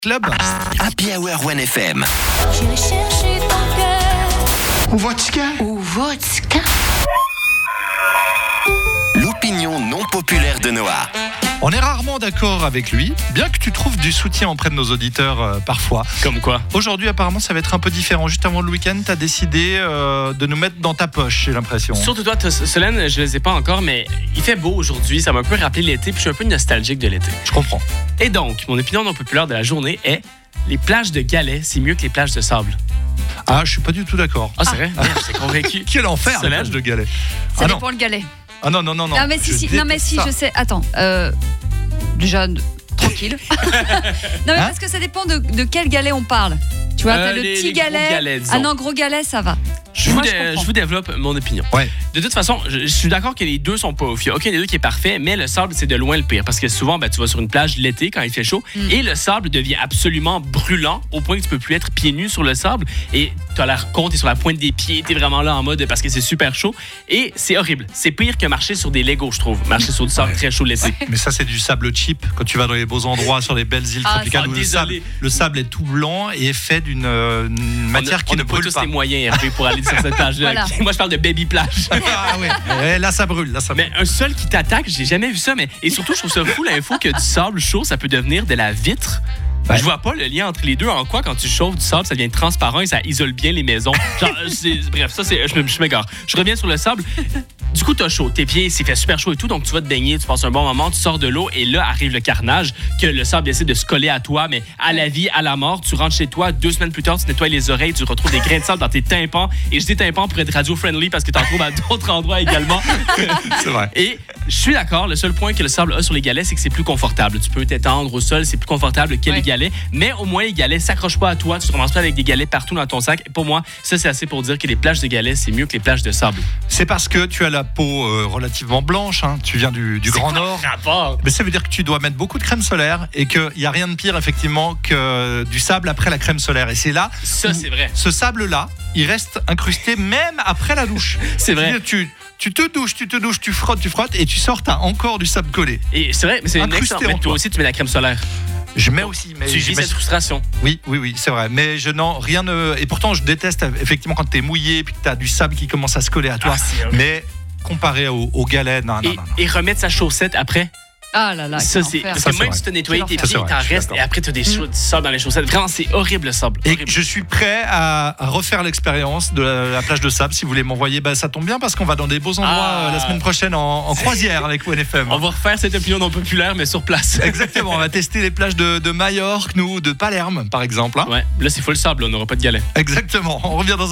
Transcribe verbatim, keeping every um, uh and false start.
Club. Happy Hour One F M. J'irai chercher ton cœur. Ou vodka. Ou vodka. L'opinion non populaire de Noah. On est rarement d'accord avec lui, bien que tu trouves du soutien auprès de nos auditeurs euh, parfois. Comme quoi? Aujourd'hui, apparemment, ça va être un peu différent. Juste avant le week-end, tu as décidé euh, de nous mettre dans ta poche, j'ai l'impression. Surtout toi, Solène, je ne les ai pas encore, mais il fait beau aujourd'hui. Ça m'a un peu rappelé l'été, puis je suis un peu nostalgique de l'été. Je comprends. Et donc, mon opinion non populaire de la journée est les plages de galets, c'est mieux que les plages de sable. Ah, je suis pas du tout d'accord. Ah, c'est vrai? Merde, j'étais convaincu. Quel enfer, les Solène? plages de galets. Ça Ah non. dépend le galet. Ah non, non, non, non. Non, mais si, Je si, non, mais déteste si ça. je sais. Attends. Euh, déjà, de- tranquille. non, mais Hein parce que ça dépend de, de quel galet on parle. Tu vois, Euh, t'as le les- petit les gros galet. galets, disons. Ah non, gros galet, ça va. Je vous, Moi, dé- je comprends. je vous développe mon opinion. Ouais. De toute façon, je, je suis d'accord que les deux sont pas ouf. Il n'y a aucun des deux qui est parfait, mais le sable, c'est de loin le pire. Parce que souvent, ben, tu vas sur une plage l'été quand il fait chaud Mm. et le sable devient absolument brûlant au point que tu peux plus être pieds nus sur le sable. Et tu as l'air con, tu es sur la pointe des pieds, tu es vraiment là en mode parce que c'est super chaud. Et c'est horrible. C'est pire que marcher sur des Legos, je trouve. Marcher sur du sable très chaud l'été. Mais ça, c'est du sable cheap. Quand tu vas dans les beaux endroits, sur les belles îles Ah, tropicales, ça, où le sable, désolé. le sable est tout blanc et est fait d'une euh, une matière on a, qui on ne a pas brûle tous pas. les moyens, Hervé, pour aller sur cette plage-là. Voilà. Moi, je parle de baby plage. Ah ouais. Ouais, là, ça brûle. Là, ça brûle. Mais un sol qui t'attaque, j'ai jamais vu ça. Mais et surtout, je trouve ça fou l'info que du sable chaud, ça peut devenir de la vitre. Ouais. Je vois pas le lien entre les deux. En quoi, quand tu chauffes du sable, ça devient transparent et ça isole bien les maisons. Genre, c'est- bref, ça, c'est, je, me- je m'égare. Je reviens sur le sable. Du coup, t'as chaud. Tes pieds, c'est fait super chaud et tout. Donc, tu vas te baigner, tu passes un bon moment, tu sors de l'eau et là arrive le carnage que le sable essaie de se coller à toi, mais à la vie, à la mort. Tu rentres chez toi, deux semaines plus tard, tu nettoies les oreilles, tu retrouves des grains de sable dans tes tympans. Et je dis tympans pour être radio-friendly parce que t'en trouves à d'autres endroits également. C'est vrai. Et je suis d'accord, le seul point que le sable a sur les galets, c'est que c'est plus confortable. Tu peux t'étendre au sol, c'est plus confortable que Ouais. les galets. Mais au moins, les galets s'accrochent pas à toi. Tu te ramasses pas avec des galets partout dans ton sac. Et pour moi, ça, c'est assez pour dire que les plages de galets, c'est mieux que les plages de sable. C'est parce que tu as la peau euh, relativement blanche. Hein. Tu viens du, du C'est Grand quoi Nord. le rapport? Mais ça veut dire que tu dois mettre beaucoup de crème solaire et qu'il n'y a rien de pire, effectivement, que du sable après la crème solaire. Et c'est là, Ça, où c'est vrai. ce sable-là, il reste incrusté même après la douche. C'est vrai. C'est-à-dire, Tu, tu te douches, tu te douches, tu frottes, tu frottes et tu sors, t'as encore du sable collé. Et c'est vrai, mais c'est une Incrusté excellente. en Mais toi toi. aussi, tu mets la crème solaire. Je mets aussi, mais tu je vis mets- cette frustration. oui, oui, oui, c'est vrai. Mais je n'en rien ne. Et pourtant, je déteste effectivement quand t'es mouillé et puis que t'as du sable qui commence à se coller à toi. Ah, c'est horrible. mais comparé au, au galet, non, non, Et, non, non. et remettre sa chaussette après. Ah là là. Ça, quel c'est. enfer. Parce Ça, que c'est même vrai. si tu as nettoyé tes Quel pieds, enfer. t'en Ça, c'est vrai, je suis restes. Et d'accord. après, tu as des chauds- du sable dans les chaussettes. Vraiment, c'est horrible le sable. Et Horrible. je suis prêt à, à refaire l'expérience de la, la plage de sable. Si vous voulez m'envoyer, bah, ça tombe bien parce qu'on va dans des beaux endroits Ah. euh, la semaine prochaine en, en croisière avec O N F M. On va refaire cette opinion non populaire, mais sur place. Exactement, on va tester les plages de, de Majorque, nous, de Palerme, par exemple. hein. Ouais, là, c'est full sable, là, on n'aura pas de galets. Exactement, on revient dans un